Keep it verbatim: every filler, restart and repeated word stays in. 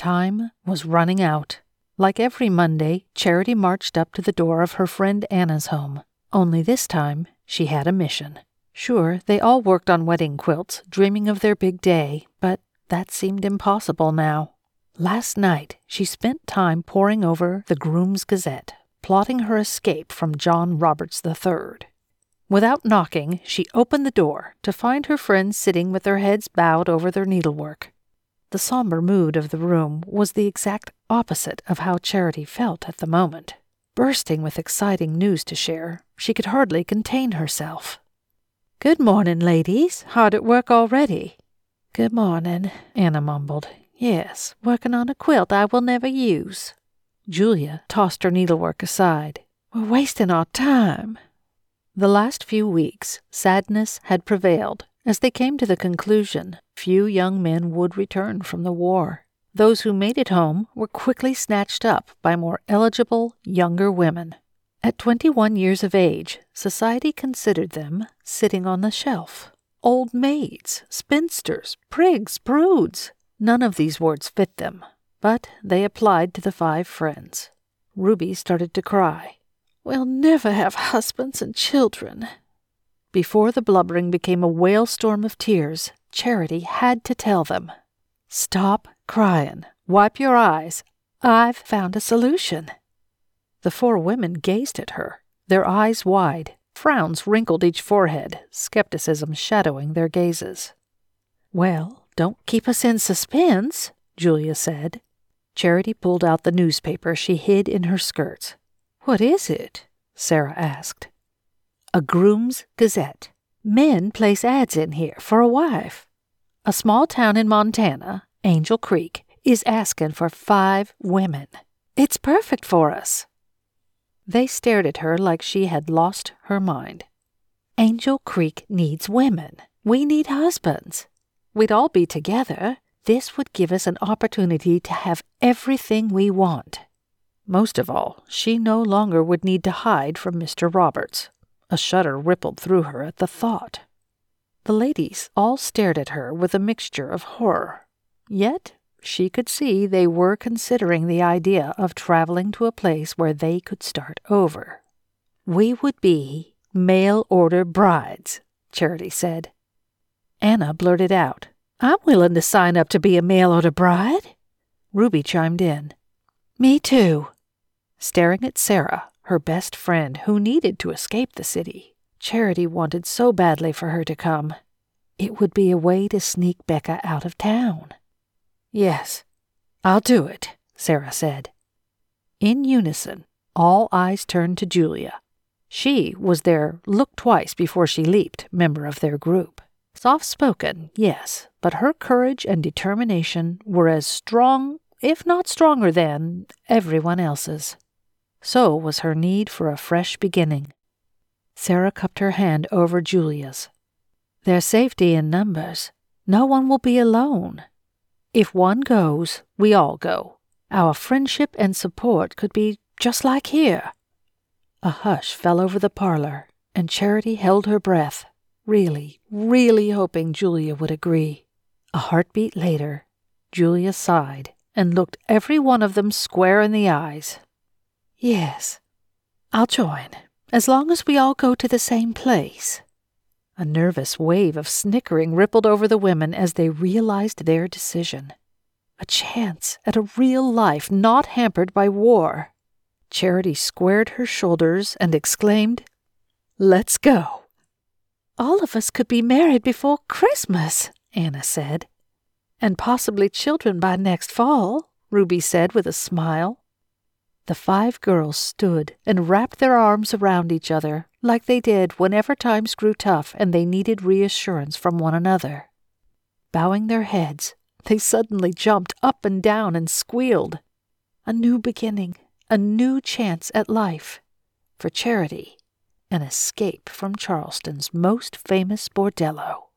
Time was running out. Like every Monday, Charity marched up to the door of her friend Anna's home. Only this time, she had a mission. Sure, they all worked on wedding quilts, dreaming of their big day, but that seemed impossible now. Last night, she spent time poring over the Groom's Gazette, plotting her escape from John Roberts the Third. Without knocking, she opened the door to find her friends sitting with their heads bowed over their needlework. The somber mood of the room was the exact opposite of how Charity felt at the moment. Bursting with exciting news to share, she could hardly contain herself. "Good morning, ladies. Hard at work already?" "Good morning," Anna mumbled. "Yes, working on a quilt I will never use." Julia tossed her needlework aside. "We're wasting our time." The last few weeks, sadness had prevailed as they came to the conclusion few young men would return from the war. Those who made it home were quickly snatched up by more eligible, younger women. At twenty-one years of age, society considered them sitting on the shelf. Old maids, spinsters, prigs, prudes. None of these words fit them, but they applied to the five friends. Ruby started to cry. "We'll never have husbands and children." Before the blubbering became a whalestorm of tears, Charity had to tell them, "Stop crying. Wipe your eyes. I've found a solution." The four women gazed at her, their eyes wide. Frowns wrinkled each forehead, skepticism shadowing their gazes. "Well, don't keep us in suspense," Julia said. Charity pulled out the newspaper she hid in her skirts. "What is it?" Sarah asked. "A Groom's Gazette. Men place ads in here for a wife. A small town in Montana, Angel Creek, is asking for five women. It's perfect for us." They stared at her like she had lost her mind. "Angel Creek needs women. We need husbands. We'd all be together. This would give us an opportunity to have everything we want." Most of all, she no longer would need to hide from Mister Roberts. A shudder rippled through her at the thought. The ladies all stared at her with a mixture of horror. Yet she could see they were considering the idea of traveling to a place where they could start over. "We would be mail-order brides," Charity said. Anna blurted out, "I'm willing to sign up to be a mail-order bride." Ruby chimed in, "Me too." Staring at Sarah, her best friend who needed to escape the city, Charity wanted so badly for her to come. It would be a way to sneak Becca out of town. "Yes, I'll do it," Sarah said. In unison, all eyes turned to Julia. She was their look-twice-before-she-leaped member of their group. Soft-spoken, yes, but her courage and determination were as strong, if not stronger than, everyone else's. So was her need for a fresh beginning. Sarah cupped her hand over Julia's. "There's safety in numbers. No one will be alone. If one goes, we all go. Our friendship and support could be just like here." A hush fell over the parlor, and Charity held her breath, really, really hoping Julia would agree. A heartbeat later, Julia sighed and looked every one of them square in the eyes. "Yes, I'll join, as long as we all go to the same place." A nervous wave of snickering rippled over the women as they realized their decision. A chance at a real life not hampered by war. Charity squared her shoulders and exclaimed, "Let's go." "All of us could be married before Christmas," Anna said. "And possibly children by next fall," Ruby said with a smile. The five girls stood and wrapped their arms around each other like they did whenever times grew tough and they needed reassurance from one another. Bowing their heads, they suddenly jumped up and down and squealed. A new beginning, a new chance at life. For Charity, an escape from Charleston's most famous bordello.